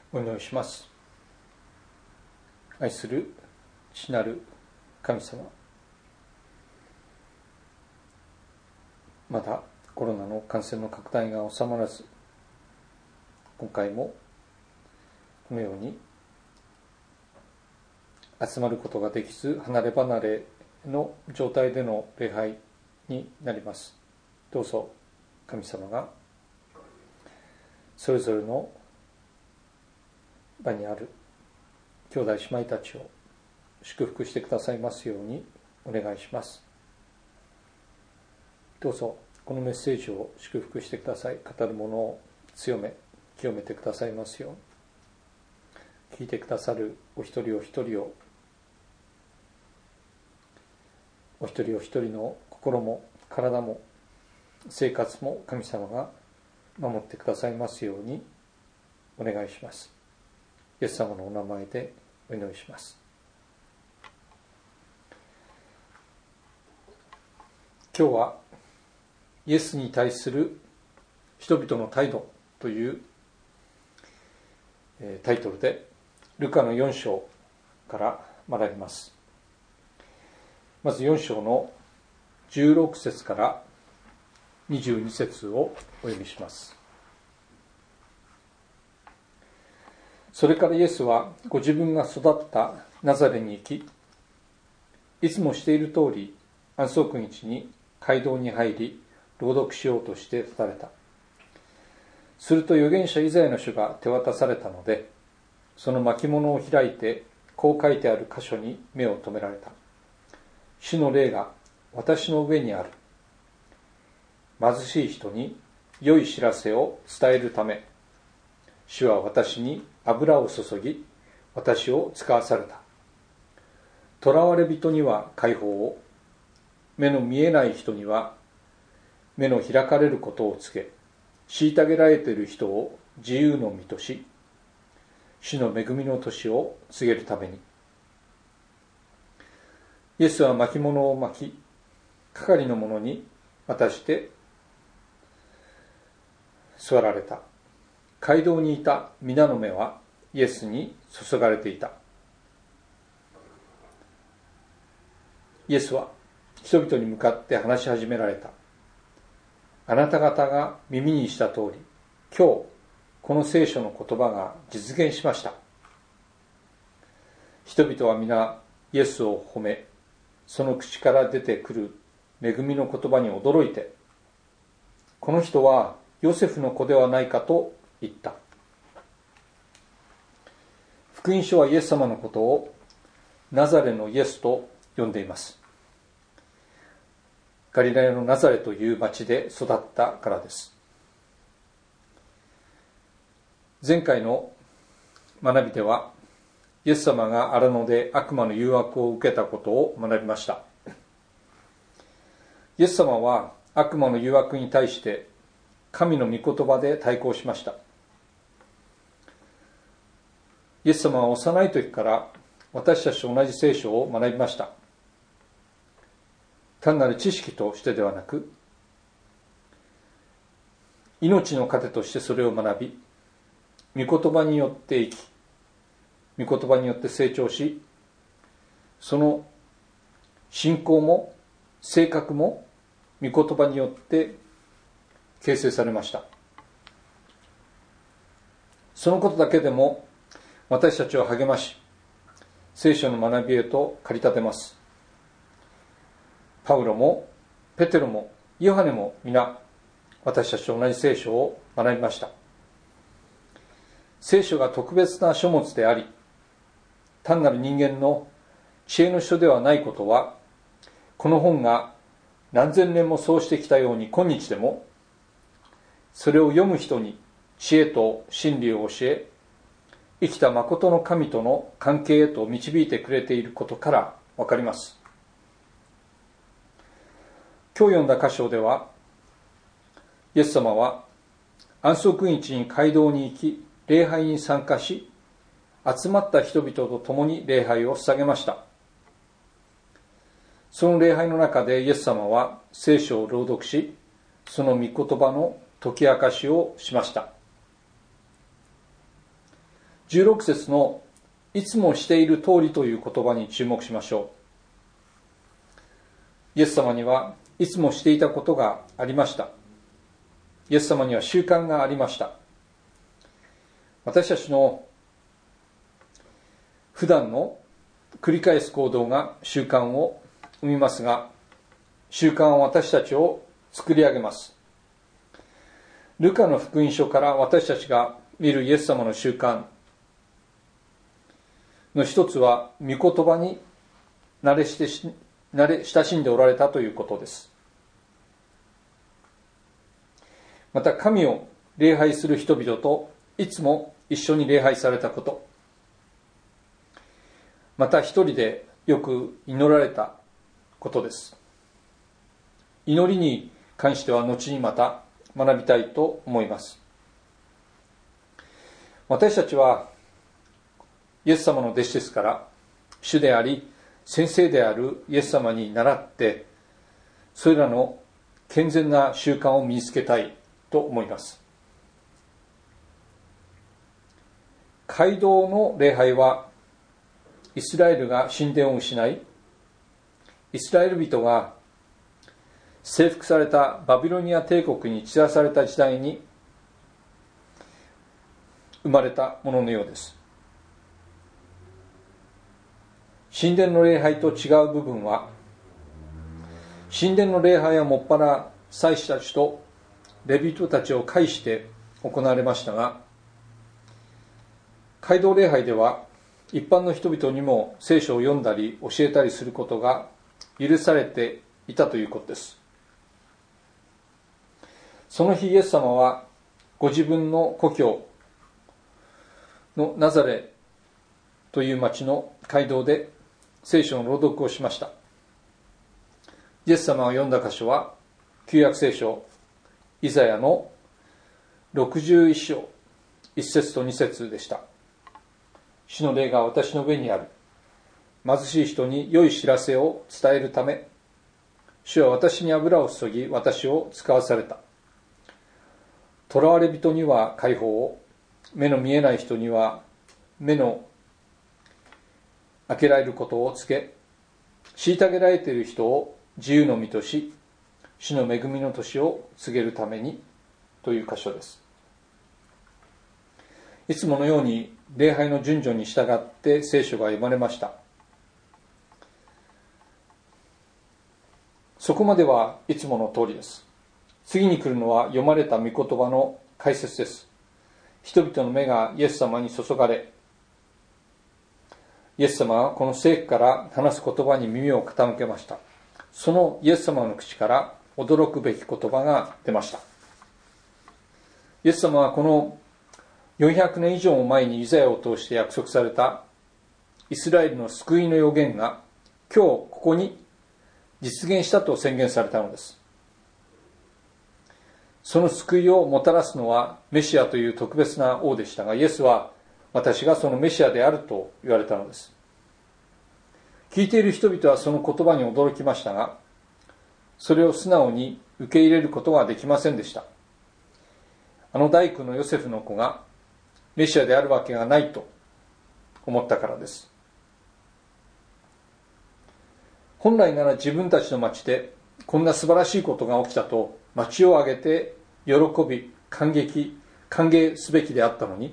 お祈りします。愛する父なる神様、まだコロナの感染の拡大が収まらず、今回もこのように集まることができず、離れ離れの状態での礼拝になります。どうぞ神様がそれぞれの場にある兄弟姉妹たちを祝福してくださいますようにお願いします。どうぞこのメッセージを祝福してください。語る者を強め清めてくださいますように、聞いてくださるお一人お一人を、お一人お一人の心も体も生活も神様が守ってくださいますようにお願いします。イエス様のお名前でお祈りします。今日はイエスに対する人々の態度というタイトルでルカの4章から学びます。まず4章の16節から22節をお読みします。それからイエスはご自分が育ったナザレに行き、いつもしている通り安息日に街道に入り朗読しようとして立たれた。すると預言者イザヤの書が手渡されたので、その巻物を開いてこう書いてある箇所に目を留められた。主の霊が私の上にある。貧しい人に良い知らせを伝えるため、主は私に油を注ぎ、私を使わされた。囚われ人には解放を、目の見えない人には目の開かれることを告げ、虐げられている人を自由の身とし、主の恵みの年を告げるために。イエスは巻物を巻き、係の者に渡して座られた。街道にいた皆の目はイエスに注がれていた。イエスは人々に向かって話し始められた。あなた方が耳にした通り、今日この聖書の言葉が実現しました。人々は皆イエスを褒め、その口から出てくる恵みの言葉に驚いて、この人はヨセフの子ではないかと言った。福音書はイエス様のことをナザレのイエスと呼んでいます。ガリラヤのナザレという町で育ったからです。前回の学びではイエス様が荒野で悪魔の誘惑を受けたことを学びました。イエス様は悪魔の誘惑に対して神の御言葉で対抗しました。イエス様は幼い時から私たちと同じ聖書を学びました。単なる知識としてではなく、命の糧としてそれを学び、御言葉によって生き、御言葉によって成長し、その信仰も性格も御言葉によって形成されました。そのことだけでも私たちを励まし、聖書の学びへと駆り立てます。パウロもペテロもヨハネも皆私たちと同じ聖書を学びました。聖書が特別な書物であり、単なる人間の知恵の書ではないことは、この本が何千年もそうしてきたように今日でもそれを読む人に知恵と真理を教え、生きた誠の神との関係へと導いてくれていることからわかります。今日読んだ箇所では、イエス様は安息日に街道に行き、礼拝に参加し、集まった人々と共に礼拝を捧げました。その礼拝の中でイエス様は聖書を朗読し、その御言葉の解き明かしをしました。 16節のいつもしている通りという言葉に注目しましょう。イエス様にはいつもしていたことがありました。イエス様には習慣がありました。私たちの普段の繰り返す行動が習慣を生みますが、習慣は私たちを作り上げます。ルカの福音書から私たちが見るイエス様の習慣の一つは、御言葉に慣れ親しんでおられたということです。また、神を礼拝する人々といつも一緒に礼拝されたこと、また一人でよく祈られたことです。祈りに関しては後にまた学びたいと思います。私たちはイエス様の弟子ですから、主であり先生であるイエス様に倣って、それらの健全な習慣を身につけたいと思います。街道の礼拝は、イスラエルが神殿を失い、イスラエル人が征服されたバビロニア帝国に散らされた時代に生まれたもののようです。神殿の礼拝と違う部分は、神殿の礼拝はもっぱら祭司たちとレビ人たちを介して行われましたが、街道礼拝では一般の人々にも聖書を読んだり教えたりすることが許されていたということです。その日イエス様はご自分の故郷のナザレという町の街道で聖書の朗読をしました。イエス様が読んだ箇所は旧約聖書イザヤの61章1節と2節でした。主の霊が私の上にある。貧しい人に良い知らせを伝えるため、主は私に油を注ぎ、私を使わされた。囚われ人には解放を、目の見えない人には目の開けられることを告げ、虐げられている人を自由の身とし、主の恵みの年を告げるために、という箇所です。いつものように礼拝の順序に従って聖書が読まれました。そこまではいつもの通りです。次に来るのは読まれた御言葉の解説です。人々の目がイエス様に注がれ、イエス様はこの聖句から話す言葉に耳を傾けました。そのイエス様の口から驚くべき言葉が出ました。イエス様はこの400年以上も前にイザヤを通して約束されたイスラエルの救いの予言が今日ここに実現したと宣言されたのです。その救いをもたらすのはメシアという特別な王でしたが、イエスは私がそのメシアであると言われたのです。聞いている人々はその言葉に驚きましたが、それを素直に受け入れることはできませんでした。あの大工のヨセフの子がメシアであるわけがないと思ったからです。本来なら自分たちの町でこんな素晴らしいことが起きたと町を挙げて喜び、歓迎すべきであったのに、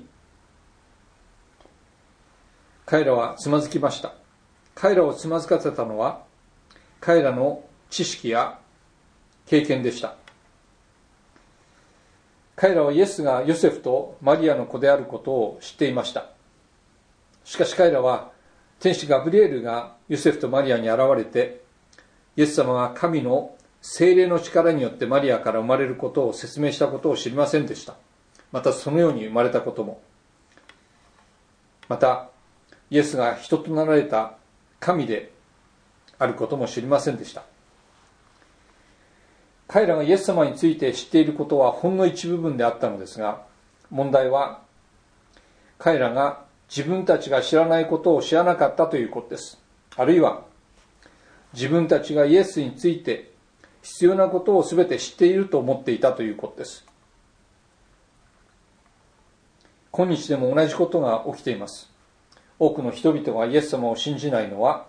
彼らはつまずきました。彼らをつまずかせたのは彼らの知識や経験でした。彼らはイエスがヨセフとマリアの子であることを知っていました。しかし彼らは天使ガブリエルがヨセフとマリアに現れて、イエス様が神の聖霊の力によってマリアから生まれることを説明したことを知りませんでした。またそのように生まれたことも、またイエスが人となられた神であることも知りませんでした。彼らがイエス様について知っていることはほんの一部分であったのですが、問題は彼らが自分たちが知らないことを知らなかったということです。あるいは自分たちがイエスについて必要なことを全て知っていると思っていたということです。 今日でも同じことが起きています。多くの人々がイエス様を信じないのは、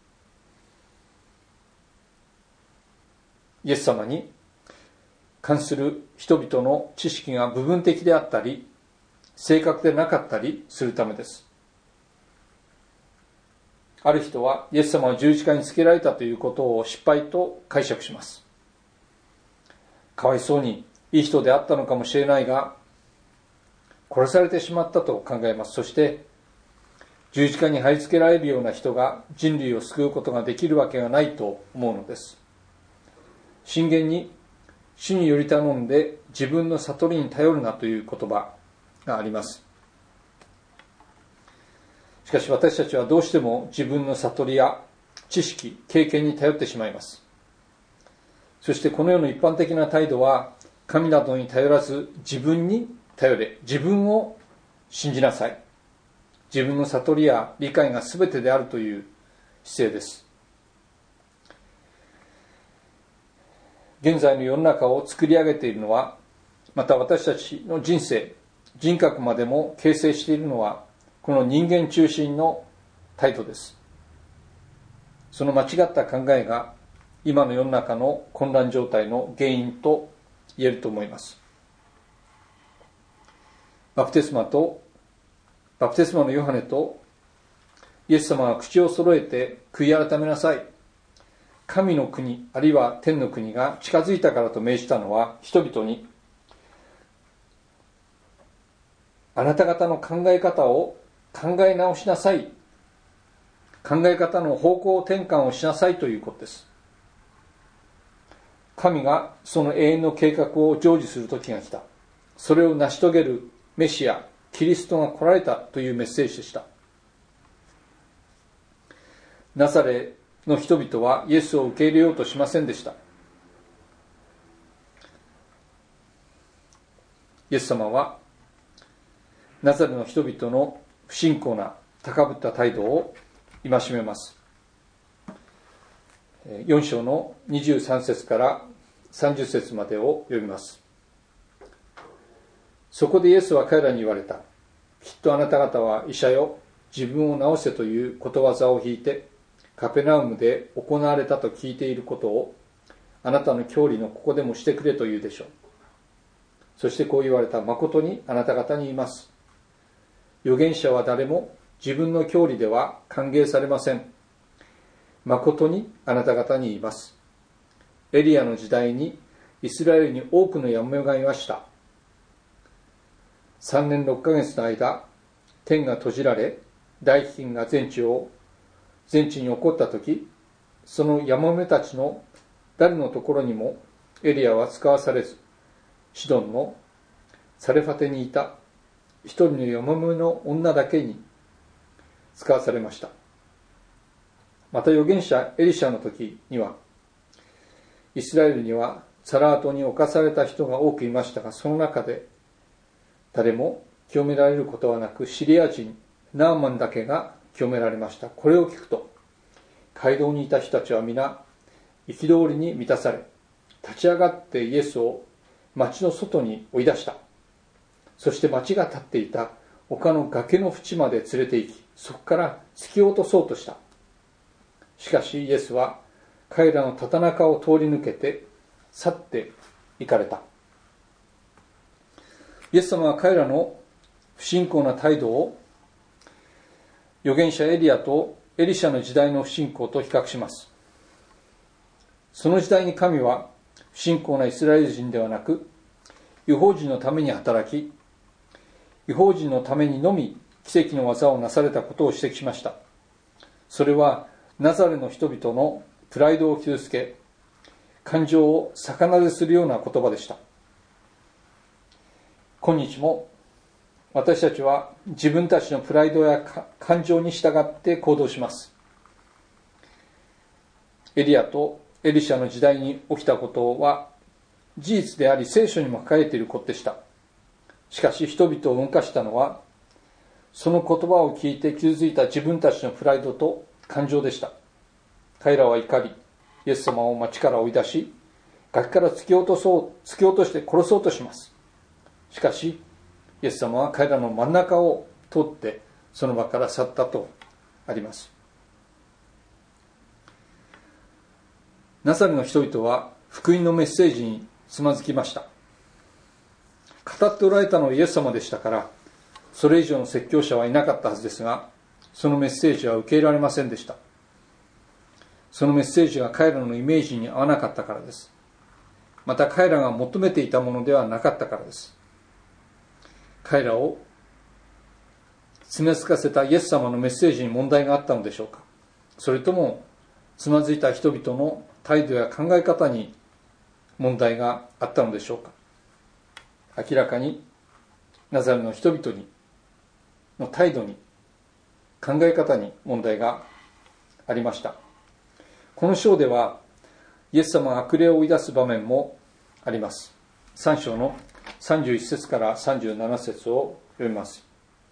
イエス様に関する人々の知識が部分的であったり、正確でなかったりするためです。ある人はイエス様は十字架につけられたということを失敗と解釈します。かわいそうにいい人であったのかもしれないが、殺されてしまったと考えます。そして十字架に貼り付けられるような人が人類を救うことができるわけがないと思うのです。箴言に、主により頼んで自分の悟りに頼るなという言葉があります。しかし私たちはどうしても自分の悟りや知識、経験に頼ってしまいます。そしてこの世の一般的な態度は、神などに頼らず自分に頼れ、自分を信じなさい、自分の悟りや理解が全てであるという姿勢です。現在の世の中を作り上げているのは、また私たちの人生、人格までも形成しているのは、この人間中心の態度です。その間違った考えが今の世の中の混乱状態の原因と言えると思います。バプテスマのヨハネとイエス様が口を揃えて悔い改めなさい、神の国あるいは天の国が近づいたからと命じたのは、人々にあなた方の考え方を考え直しなさい、考え方の方向転換をしなさいということです。神がその永遠の計画を成就する時が来た、それを成し遂げるメシアキリストが来られたというメッセージでした。ナザレの人々はイエスを受け入れようとしませんでした。イエス様はナザレの人々の不信仰な高ぶった態度を戒めます。4章の23節から30節までを読みます。そこでイエスは彼らに言われた。きっとあなた方は医者よ、自分を治せということわざを引いてカペナウムで行われたと聞いていることを、あなたの教理のここでもしてくれと言うでしょう。そしてこう言われた。誠にあなた方に言います。預言者は誰も自分の教理では歓迎されません。誠にあなた方に言います。エリアの時代にイスラエルに多くのやもめがいました。3年6ヶ月の間、天が閉じられ、大飢饉が全地に起こったとき、そのやもめたちの誰のところにもエリアは使わされず、シドンのサレファテにいた一人のやもめの女だけに使わされました。また預言者エリシャの時には、イスラエルにはサラートに侵された人が多くいましたが、その中で誰も清められることはなく、シリア人ナーマンだけが清められました。これを聞くと、街道にいた人たちは皆憤りに満たされ、立ち上がってイエスを町の外に追い出した。そして町が立っていた丘の崖の縁まで連れて行き、そこから突き落とそうとした。しかしイエスは彼らのただ中を通り抜けて去って行かれた。イエス様は彼らの不信仰な態度を預言者エリアとエリシャの時代の不信仰と比較します。その時代に神は不信仰なイスラエル人ではなく、異邦人のために働き、異邦人のためにのみ奇跡の技をなされたことを指摘しました。それはナザレの人々のプライドを傷つけ、感情を逆なでするような言葉でした。今日も私たちは自分たちのプライドや感情に従って行動します。エリアとエリシャの時代に起きたことは事実であり、聖書にも書かれていることでした。しかし人々を動かしたのは、その言葉を聞いて傷ついた自分たちのプライドと感情でした。彼らは怒り、イエス様を町から追い出し、崖から突き落として殺そうとします。しかしイエス様は彼らの真ん中を通ってその場から去ったとあります。ナザレの人々は福音のメッセージにつまずきました。語っておられたのはイエス様でしたから、それ以上の説教者はいなかったはずですが、そのメッセージは受け入れられませんでした。そのメッセージが彼らのイメージに合わなかったからです。また彼らが求めていたものではなかったからです。彼らをつまずかせたイエス様のメッセージに問題があったのでしょうか。それともつまずいた人々の態度や考え方に問題があったのでしょうか。明らかにナザレの人々の態度に、考え方に問題がありました。この章ではイエス様が悪霊を追い出す場面もあります。3章の31節から37節を読みます。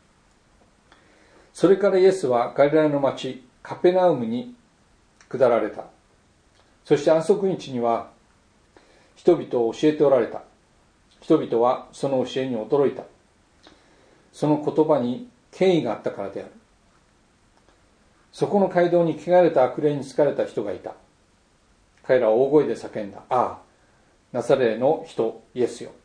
それからイエスはガリラヤの町カペナウムに下られた。そして安息日には人々を教えておられた。人々はその教えに驚いた。その言葉に権威があったからである。そこの街道に汚れた悪霊に疲れた人がいた。彼らは大声で叫んだ。ああ、ナザレの人イエスよ。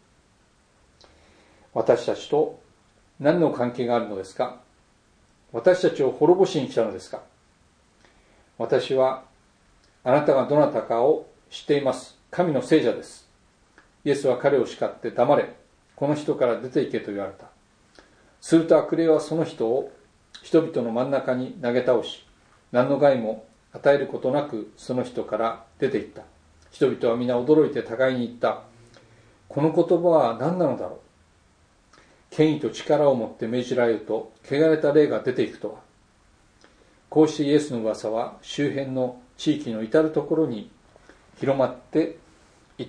私たちと何の関係があるのですか。私たちを滅ぼしに来たのですか。私はあなたがどなたかを知っています。神の聖者です。イエスは彼を叱って黙れ。この人から出て行けと言われた。すると悪霊はその人を人々の真ん中に投げ倒し、何の害も与えることなくその人から出て行った。人々は皆驚いて互いに言った。この言葉は何なのだろう。権威と力を持って命じられると汚れた霊が出ていくとは。こうしてイエスの噂は周辺の地域の至るところに広まっていった。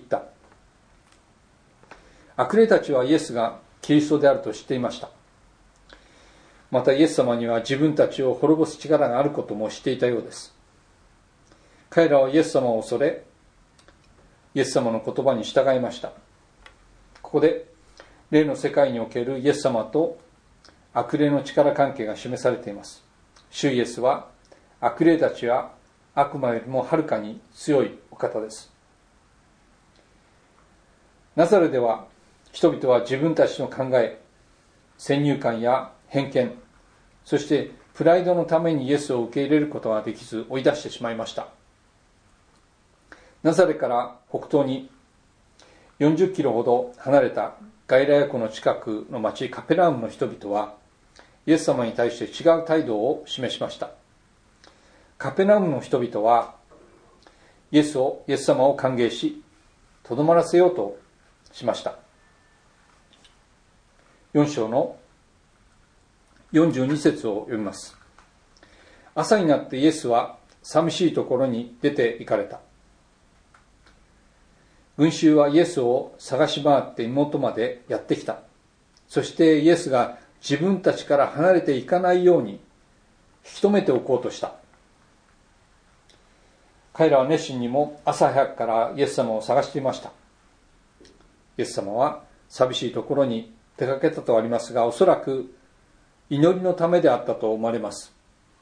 悪霊たちはイエスがキリストであると知っていました。またイエス様には自分たちを滅ぼす力があることも知っていたようです。彼らはイエス様を恐れ、イエス様の言葉に従いました。ここで霊の世界におけるイエス様と悪霊の力関係が示されています。主イエスは悪霊たちは悪魔よりもはるかに強いお方です。ナザレでは人々は自分たちの考え、先入観や偏見、そしてプライドのためにイエスを受け入れることができず追い出してしまいました。ナザレから北東に40キロほど離れたガリラヤ湖の近くの町カペナウムの人々はイエス様に対して違う態度を示しました。カペナウムの人々はイエス様を歓迎しとどまらせようとしました。4章の42節を読みます。朝になってイエスは寂しいところに出て行かれた。群衆はイエスを探し回って妹までやってきた。そしてイエスが自分たちから離れていかないように引き止めておこうとした。彼らは熱心にも朝早くからイエス様を探していました。イエス様は寂しいところに出かけたとありますが、おそらく祈りのためであったと思われます。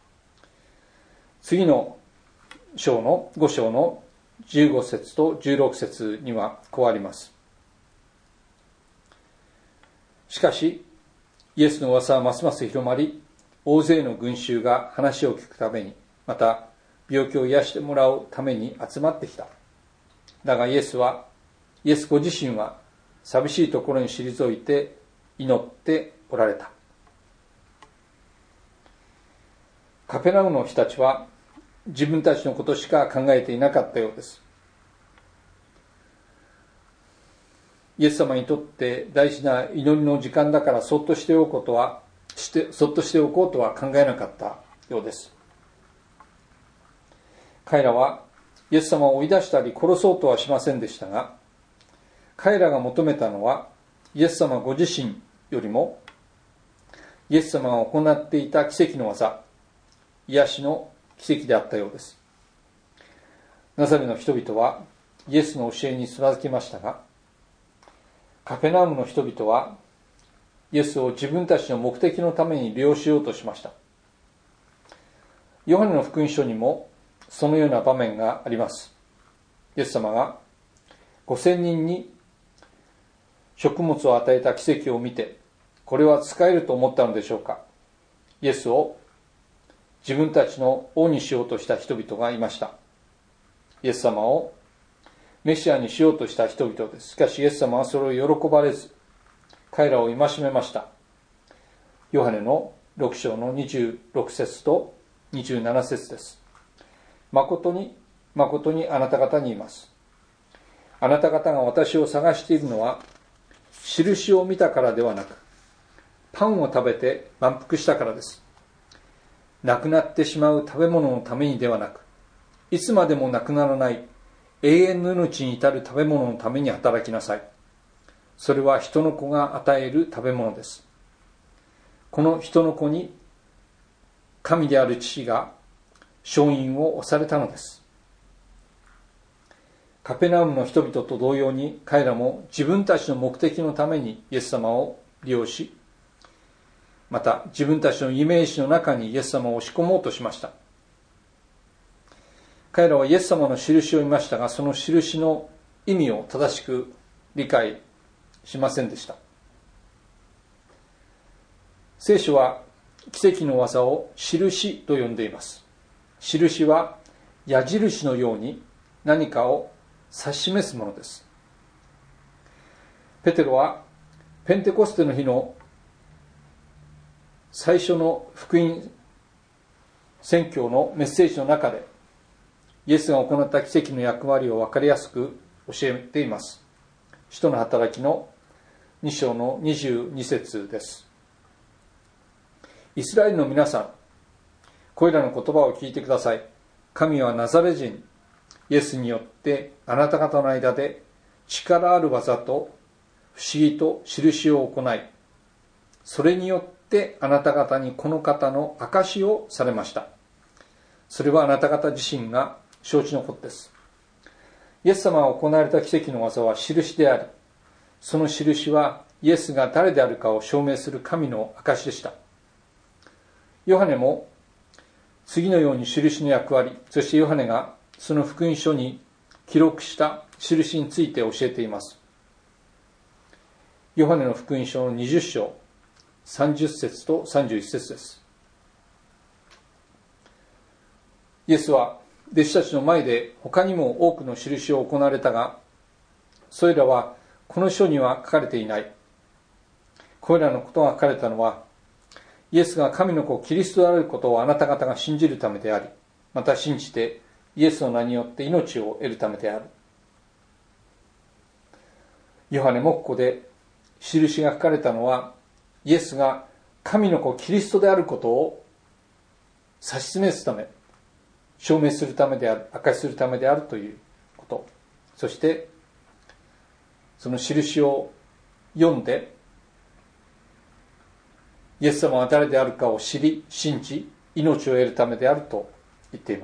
次の章の5章の15節と16節にはこうあります。しかしイエスの噂はますます広まり、大勢の群衆が話を聞くために、また病気を癒してもらうために集まってきた。だがイエスご自身は寂しいところに退いて祈っておられた。カペナウムの人たちは自分たちのことしか考えていなかったようです。イエス様にとって大事な祈りの時間だからそっとしておこうとは考えなかったようです。彼らはイエス様を追い出したり殺そうとはしませんでしたが、彼らが求めたのはイエス様ご自身よりもイエス様が行っていた奇跡の技、癒しの奇跡であったようです。ナザレの人々はイエスの教えにつまずきましたが、カペナウムの人々はイエスを自分たちの目的のために利用しようとしました。ヨハネの福音書にもそのような場面があります。イエス様が5000人に食物を与えた奇跡を見て、これは使えると思ったのでしょうか。イエスを自分たちの王にしようとした人々がいました。イエス様をメシアにしようとした人々です。しかしイエス様はそれを喜ばれず、彼らを戒めました。ヨハネの6章の26節と27節です。誠に誠にあなた方に言います。あなた方が私を探しているのは、印を見たからではなく、パンを食べて満腹したからです。なくなってしまう食べ物のためにではなく、いつまでもなくならない永遠の命に至る食べ物のために働きなさい。それは人の子が与える食べ物です。この人の子に神である父が勝因を押されたのです。カペナウムの人々と同様に、彼らも自分たちの目的のためにイエス様を利用し、また自分たちのイメージの中にイエス様を押し込もうとしました。彼らはイエス様の印を見ましたが、その印の意味を正しく理解しませんでした。聖書は奇跡の技を印と呼んでいます。印は矢印のように何かを指し示すものです。ペテロはペンテコステの日の最初の福音宣教のメッセージの中で、イエスが行った奇跡の役割を分かりやすく教えています。使徒の働きの2章の22節です。イスラエルの皆さん、これらの言葉を聞いてください。神はナザレ人イエスによってあなた方の間で力ある技と不思議と印を行い、それによってあなた方にこの方の証しをされました。それはあなた方自身が承知のことです。イエス様が行われた奇跡の技は印であり、その印はイエスが誰であるかを証明する神の証でした。ヨハネも次のように印の役割、そしてヨハネがその福音書に記録した印について教えています。ヨハネの福音書の20章30節と31節です。イエスは弟子たちの前で他にも多くの印を行われたが、それらはこの書には書かれていない。これらのことが書かれたのは、イエスが神の子キリストであることをあなた方が信じるためであり、また信じてイエスの名によって命を得るためである。ヨハネもここで印が書かれたのは、イエスが神の子キリストであることを指し示すため、証明するためである、証しするためであるということ。そしてその印を読んで、イエス様は誰であるかを知り、信じ、命を得るためであると言っています。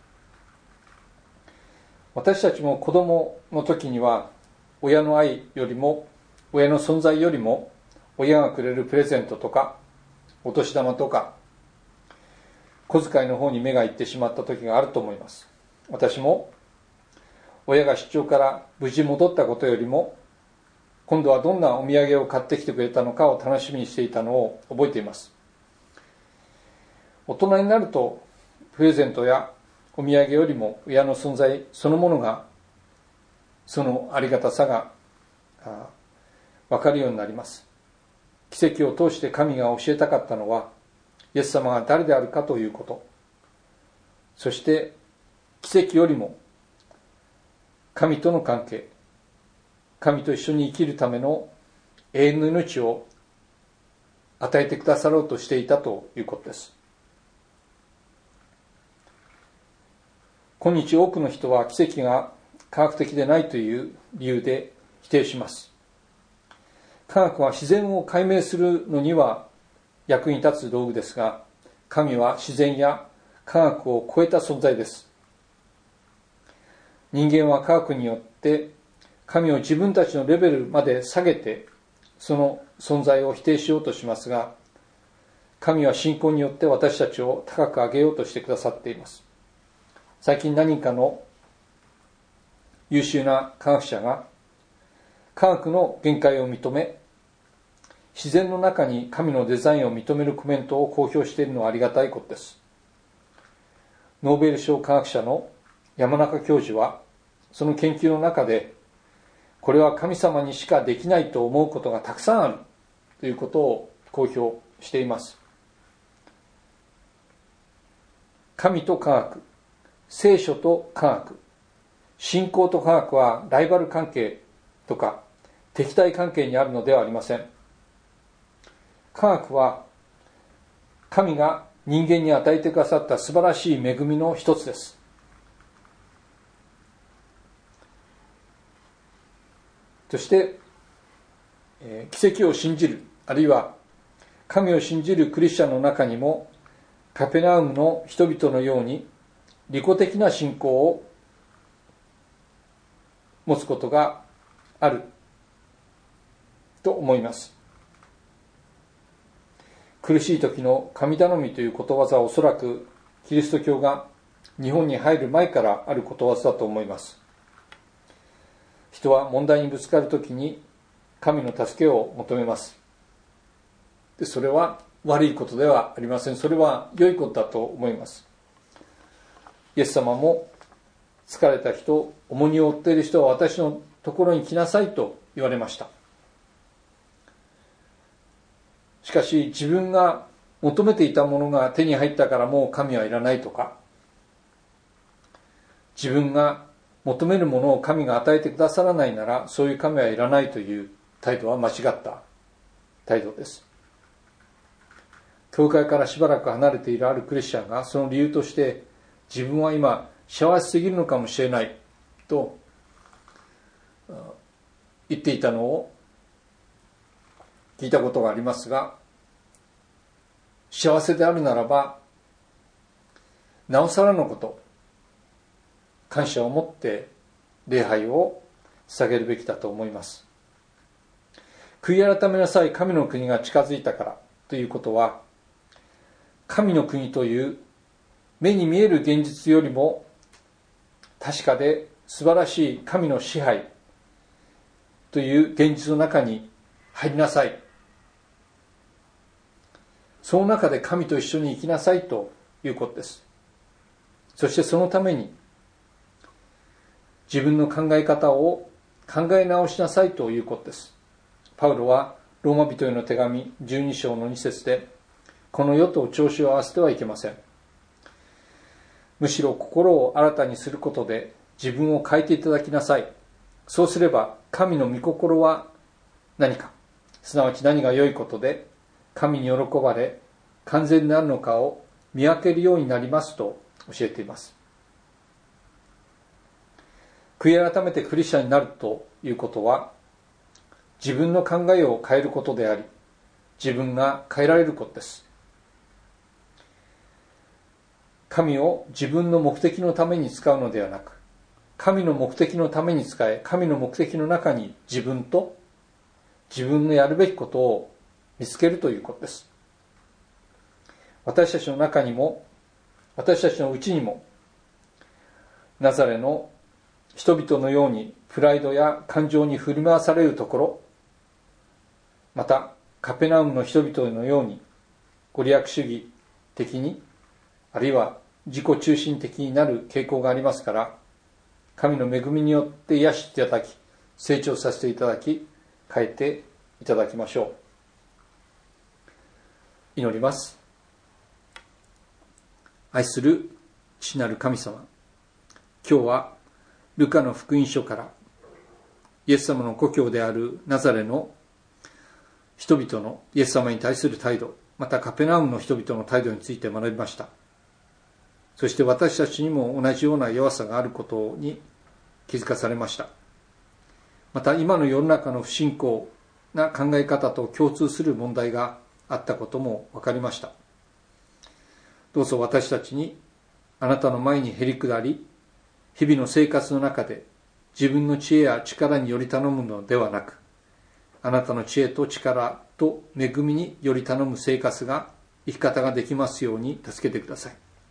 私たちも子供の時には、親の愛よりも、親の存在よりも、親がくれるプレゼントとか、お年玉とか、小遣いの方に目がいってしまった時があると思います。私も、親が出張から無事戻ったことよりも、今度はどんなお土産を買ってきてくれたのかを楽しみにしていたのを覚えています。大人になると、プレゼントやお土産よりも親の存在そのものが、そのありがたさが分かるようになります。奇跡を通して神が教えたかったのは、イエス様が誰であるかということ。そして奇跡よりも神との関係、神と一緒に生きるための永遠の命を与えてくださろうとしていたということです。今日多くの人は奇跡が科学的でないという理由で否定します。科学は自然を解明するのには役に立つ道具ですが、神は自然や科学を超えた存在です。人間は科学によって神を自分たちのレベルまで下げて、その存在を否定しようとしますが、神は信仰によって私たちを高く上げようとしてくださっています。最近何人かの優秀な科学者が科学の限界を認め、自然の中に神のデザインを認めるコメントを公表しているのはありがたいことです。ノーベル賞科学者の山中教授はその研究の中で、これは神様にしかできないと思うことがたくさんあるということを公表しています。神と科学、聖書と科学、信仰と科学はライバル関係とか敵対関係にあるのではありません。科学は神が人間に与えてくださった素晴らしい恵みの一つです。そして、奇跡を信じる、あるいは神を信じるクリスチャンの中にも、カペナウムの人々のように利己的な信仰を持つことがあると思います。苦しい時の神頼みということわざはおそらくキリスト教が日本に入る前からあることわざだと思います。人は問題にぶつかるときに神の助けを求めます。で、それは悪いことではありません。それは良いことだと思います。イエス様も疲れた人、重荷を負っている人は私のところに来なさいと言われました。しかし自分が求めていたものが手に入ったからもう神はいらないとか、自分が求めるものを神が与えてくださらないならそういう神はいらないという態度は間違った態度です。教会からしばらく離れているあるクリスチャンがその理由として自分は今幸せすぎるのかもしれないと言っていたのを聞いたことがありますが、幸せであるならばなおさらのこと感謝を持って礼拝を捧げるべきだと思います。悔い改めなさい、神の国が近づいたからということは、神の国という目に見える現実よりも確かで素晴らしい神の支配という現実の中に入りなさい、その中で神と一緒に生きなさいということです。そしてそのために自分の考え方を考え直しなさいということです。パウロはローマ人への手紙12章の2節で、この世と調子を合わせてはいけません。むしろ心を新たにすることで自分を変えていただきなさい。そうすれば神の御心は何か、すなわち何が良いことで神に喜ばれ完全であるのかを見分けるようになりますと教えています。悔い改めてクリスチャンになるということは、自分の考えを変えることであり、自分が変えられることです。神を自分の目的のために使うのではなく、神の目的のために使え、神の目的の中に自分と自分のやるべきことを見つけるということです。私たちの中にも、私たちのうちにも、ナザレの人々のようにプライドや感情に振り回されるところ、またカペナウムの人々のようにご利益主義的に、あるいは自己中心的になる傾向がありますから、神の恵みによって癒していただき、成長させていただき、変えていただきましょう。祈ります。愛する父なる神様、今日はルカの福音書からイエス様の故郷であるナザレの人々のイエス様に対する態度、またカペナウムの人々の態度について学びました。そして私たちにも同じような弱さがあることに気づかされました。また今の世の中の不信仰な考え方と共通する問題があったことも分かりました。どうぞ私たちにあなたの前にへり下り、日々の生活の中で自分の知恵や力により頼むのではなく、あなたの知恵と力と恵みにより頼む生活が生き方ができますように助けてください。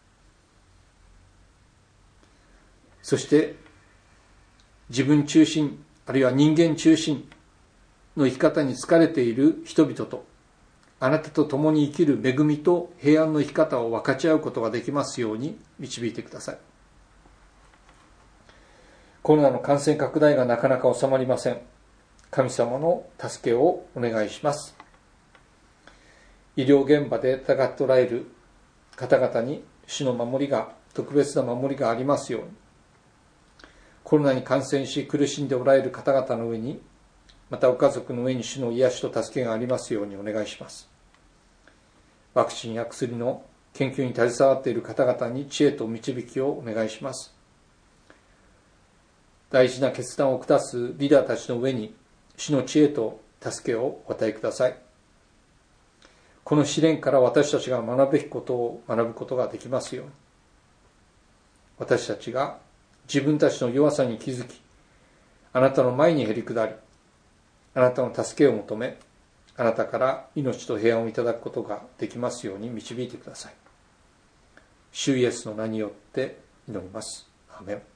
そして自分中心あるいは人間中心の生き方に疲れている人々とあなたと共に生きる恵みと平安の生き方を分かち合うことができますように導いてください。コロナの感染拡大がなかなか収まりません。神様の助けをお願いします。医療現場で戦っておられる方々に主の守りが、特別な守りがありますように、コロナに感染し苦しんでおられる方々の上に、またご家族の上に主の癒しと助けがありますようにお願いします。ワクチンや薬の研究に携わっている方々に知恵と導きをお願いします。大事な決断を下すリーダーたちの上に主の知恵と助けをお与えください。この試練から私たちが学ぶべきことを学ぶことができますように、私たちが自分たちの弱さに気づき、あなたの前にへり下り、あなたの助けを求め、あなたから命と平安をいただくことができますように導いてください。主イエスの名によって祈ります。アーメン。